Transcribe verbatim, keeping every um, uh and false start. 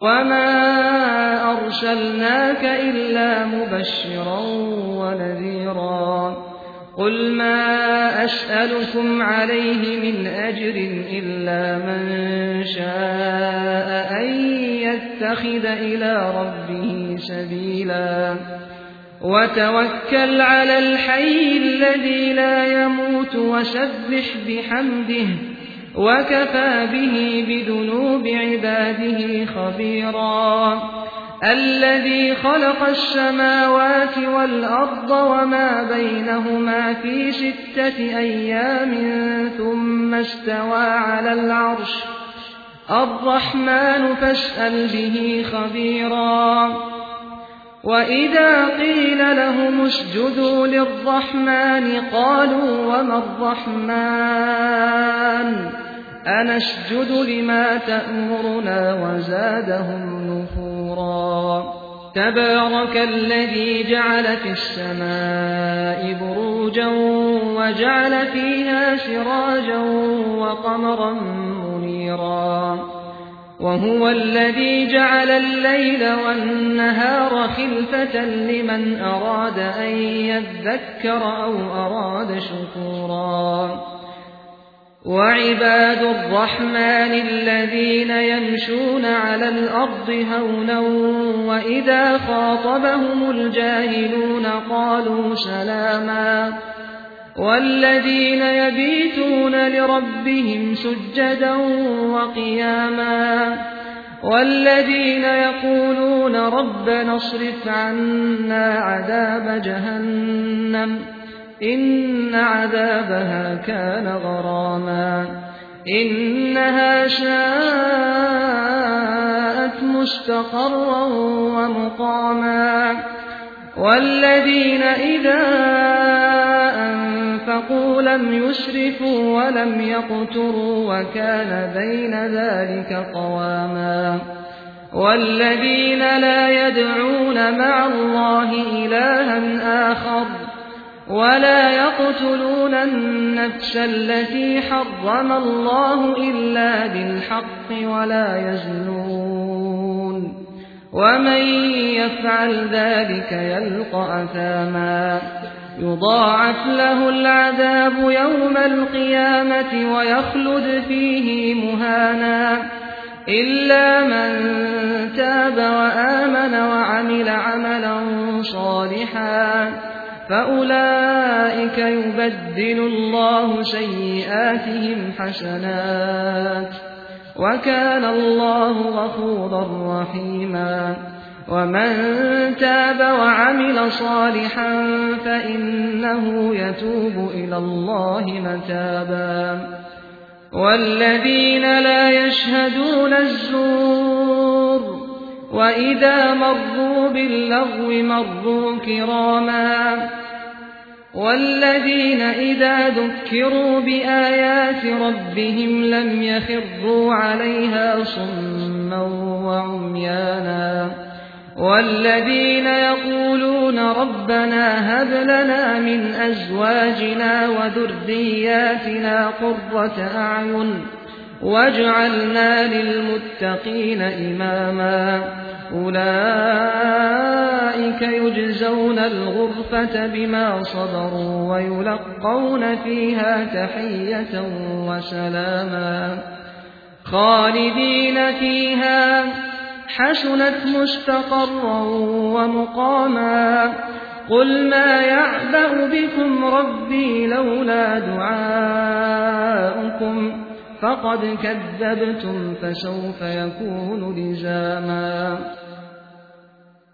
وما أرسلناك إلا مبشرا ونذيرا قل ما أسألكم عليه من أجر إلا من شاء أن يتخذ إلى ربه سبيلا وتوكل على الحي الذي لا يموت وسبح بحمده وكفى به بذنوب عباده خبيرا الذي خلق السماوات والأرض وما بينهما في ستة أيام ثم استوى على العرش الرحمن فاسأل به خبيرا وإذا قيل لهم اسجدوا للرحمن قالوا وما الرحمن أنسجد لما تأمرنا وزادهم نفورا تبارك الذي جعل في السماء بروجا وجعل فيها سراجا وقمرا منيرا وهو الذي جعل الليل والنهار خلفة لمن أراد أن يذكر أو أراد شكورا وعباد الرحمن الذين يمشون على الأرض هونا وإذا خاطبهم الجاهلون قالوا سلاما والذين يبيتون لربهم سجدا وقياما والذين يقولون ربنا اصرف عنا عذاب جهنم إن عذابها كان غراما إنها ساءت مستقرا ومقاما والذين إذا أنفقوا لم يسرفوا ولم يقتروا وكان بين ذلك قواما والذين لا يدعون مع الله إلها آخر ولا يقتلون النفس التي حرم الله إلا بالحق ولا يزنون ومن يفعل ذلك يلقى أثاما يضاعف له العذاب يوم القيامة ويخلد فيه مهانا إلا من تاب وآمن وعمل عملا صالحا فأولئك يبدل الله سيئاتهم حسنات وكان الله غفورا رحيما ومن تاب وعمل صالحا فإنه يتوب إلى الله متابا والذين لا يشهدون الزور وإذا مروا باللغو مروا كراما والذين إذا ذكروا بآيات ربهم لم يخروا عليها صما وعميانا والذين يقولون ربنا هب لنا من أزواجنا وذرياتنا قرة أعين واجعلنا للمتقين إماما أولئك يجزون الغرفة بما صبروا ويلقون فيها تحية وسلاما خالدين فيها حسنت مستقرا ومقاما قل ما يعبأ بكم ربي لولا دعاؤكم فقد كذبتم فسوف يكون لزاما